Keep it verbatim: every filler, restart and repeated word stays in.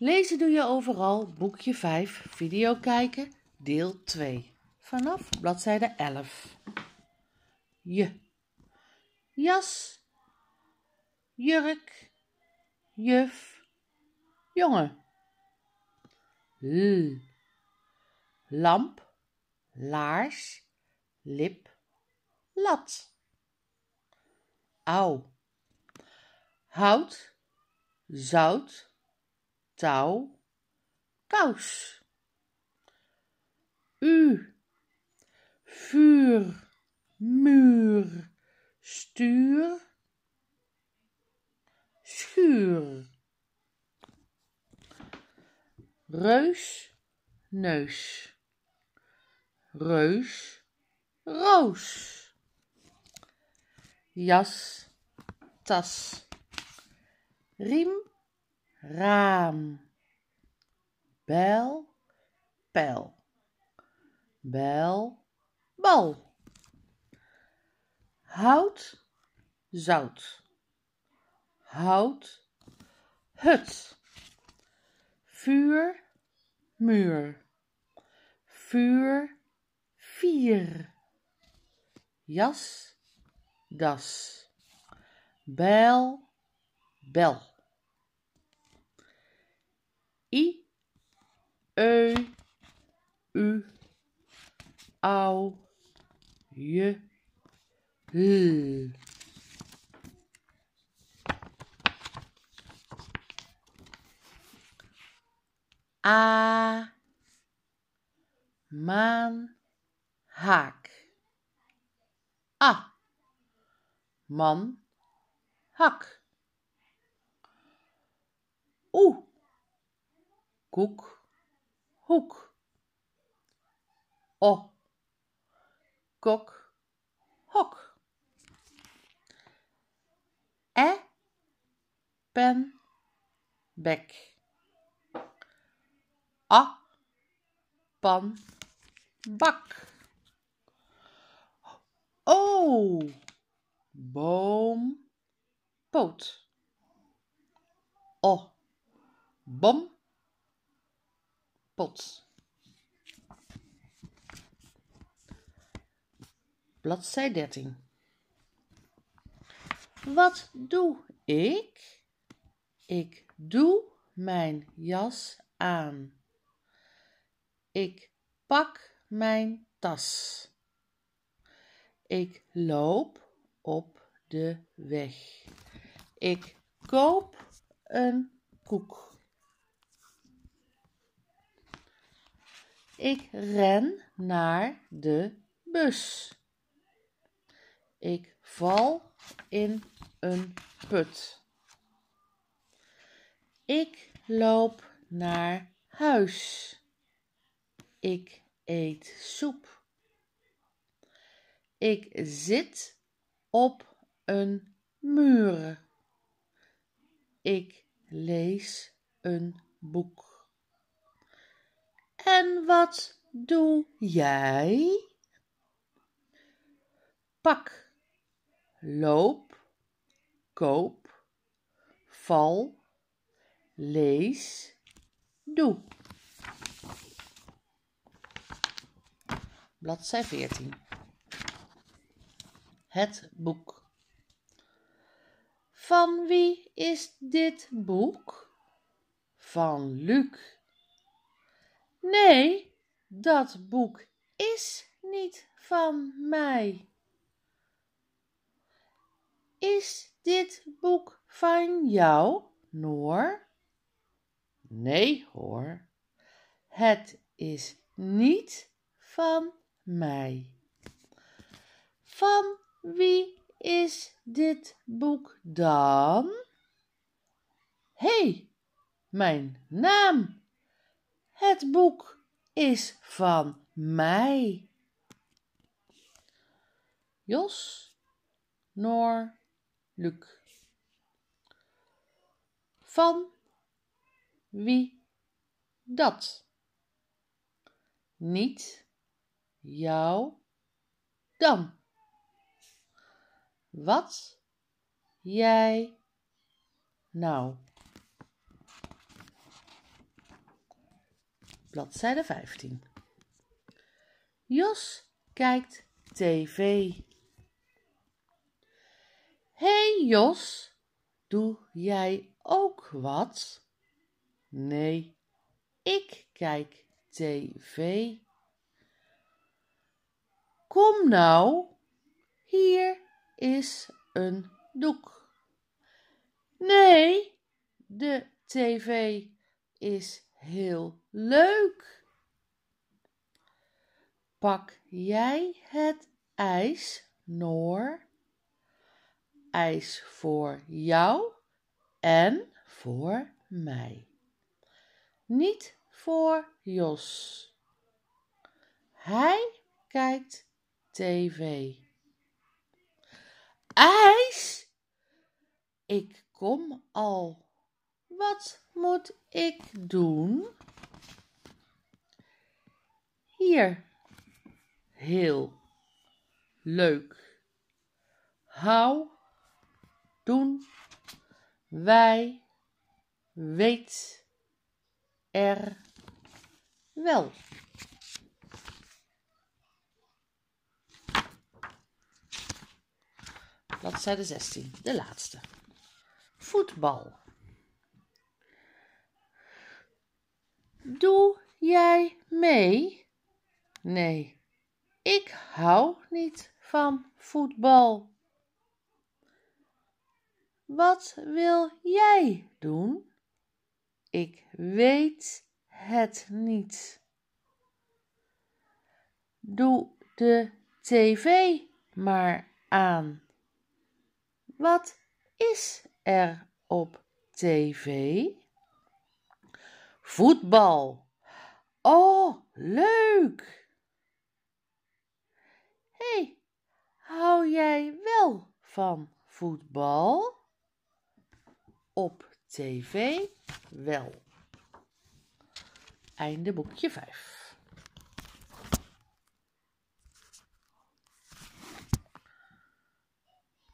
Lezen doe je overal, boekje vijf, video kijken, deel twee. Vanaf bladzijde elf. Je. Jas, jurk, juf, jongen. L. Lamp, laars, lip, lat. Au. Hout, zout, touw, kous. U. Vuur, muur, stuur, schuur. Reus, neus, reus, roos. Jas, tas, riem, raam. Bijl, pijl. Bijl, bal. Hout, zout. Hout, hut. Vuur, muur. Vuur, vier. Jas, das. Bijl, bel. I, eu, u, au, je, l. A, maan, haak. A, man, hak. Oe, koek, hoek. O, kok, hok. E, pen, bek. A, pan, bak. O, boom, poot. O, bom, pot. Bladzij dertien. Wat doe ik? Ik doe mijn jas aan. Ik pak mijn tas. Ik loop op de weg. Ik koop een koek. Ik ren naar de bus. Ik val in een put. Ik loop naar huis. Ik eet soep. Ik zit op een muur. Ik lees een boek. En wat doe jij? Pak, loop, koop, val, lees, doe. Bladzij veertien. Het boek. Van wie is dit boek? Van Luc. Nee, dat boek is niet van mij. Is dit boek van jou, Noor? Nee hoor, het is niet van mij. Van wie is dit boek dan? Hé, mijn naam. Het boek is van mij. Jos, Noor, Luc. Van wie dat? Niet jou dan. Wat jij nou? bladzijde vijftien. Jos kijkt tv. Hey Jos, doe jij ook wat? Nee, ik kijk tv. Kom nou, hier is een doek. Nee, de tv is heel leuk. Pak jij het ijs, Noor? Ijs voor jou en voor mij. Niet voor Jos. Hij kijkt tv. IJs? Ik kom al. Wat moet ik doen? Hier. Heel leuk. Hou, doen, wij, weet, er, wel. Bladzijde zestien, de laatste. Voetbal. Doe jij mee? Nee, ik hou niet van voetbal. Wat wil jij doen? Ik weet het niet. Doe de tv maar aan. Wat is er op tv? Voetbal. Oh, leuk! Hé, hey, hou jij wel van voetbal? Op tv wel. Einde boekje vijf.